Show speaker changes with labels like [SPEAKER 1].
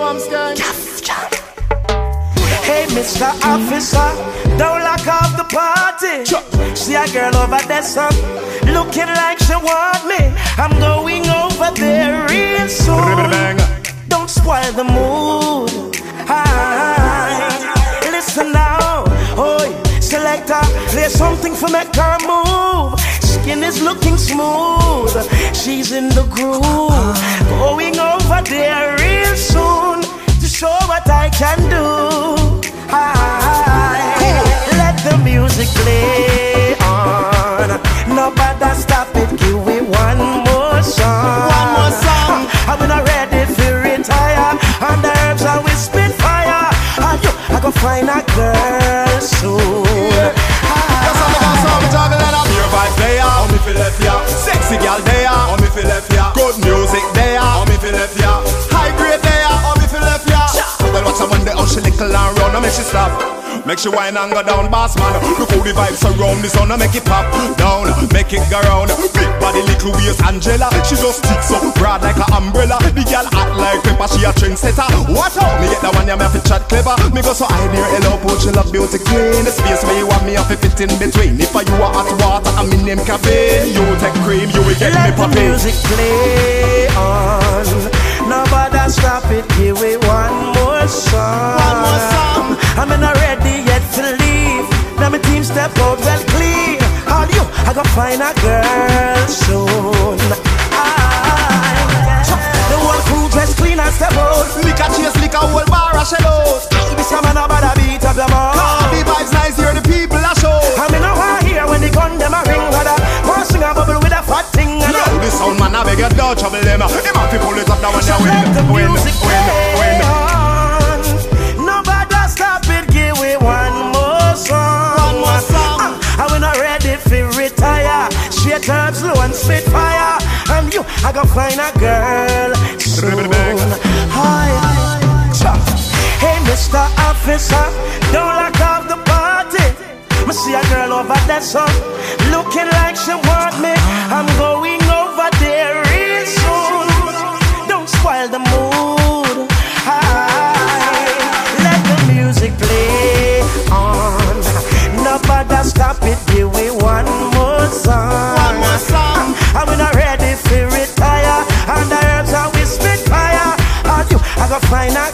[SPEAKER 1] Hey, Mr. Officer, don't lock off the party. See a girl over there, son, looking like she want me. I'm going over there real soon. Don't spoil the mood. Listen now, oi, selector, play something for make her move. Skin is looking smooth, she's in the groove. Going over there real soon to show what I can do. Let the music play on. Nobody stop it, give me one more song.
[SPEAKER 2] One more song.
[SPEAKER 1] I'm not ready for retire. On the herbs I will spit fire. I go find a girl soon.
[SPEAKER 2] Sexy girl there, oh me feel left ya. Good music there, oh me feel left ya. High grade there, oh me feel left ya. Well, watch her Monday, how she little and round, and make she stop. Make she whine and go down, boss man. Look how the vibes surround the sun, and make it pop down, make it go round. Big body, little waist, Angela. She just sticks up broad like an umbrella. The girl act like pepper, she a trendsetter. What up? Me get that one, yeah, me have to chat clever. Me go so high near hello, put she love beauty queen. The space where you want me have to fit in between. If you are hot water, I'm in name cafe. You take cream, you will get me poppin'.
[SPEAKER 1] Let the music play on. Nobody stop it, give me one more song.
[SPEAKER 2] One more song.
[SPEAKER 1] I'm not ready yet to leave. Now my team step out well clean. All you, I go find a girl soon. The whole crew dress clean and step out.
[SPEAKER 2] Lick a chase, lick a whole bar a shell out.
[SPEAKER 1] This man about a beat up your mouth.
[SPEAKER 2] The vibes nice here, the people a show.
[SPEAKER 1] I mean I want hear when the gun them a ring. One sing a bubble with a fat thing.
[SPEAKER 2] Yo, this sound man I beg you don't trouble them. Him have to pull it up now when you win.
[SPEAKER 1] Nobody stop it, give me one more song.
[SPEAKER 2] One more song.
[SPEAKER 1] I'm not ready for retire. Straight up, slow and spit fire. And you, I go find a girl soon. Hi. Hey, Mr. Officer, don't lock off the party. I see a girl over there, son, looking like she want me. I'm going over there real soon. Don't spoil the mood. Let the music play on. Nobody stop it, give me one more song.
[SPEAKER 2] One more song.
[SPEAKER 1] I'm not ready for retire. And the herbs are we spit fire. And you, I go find a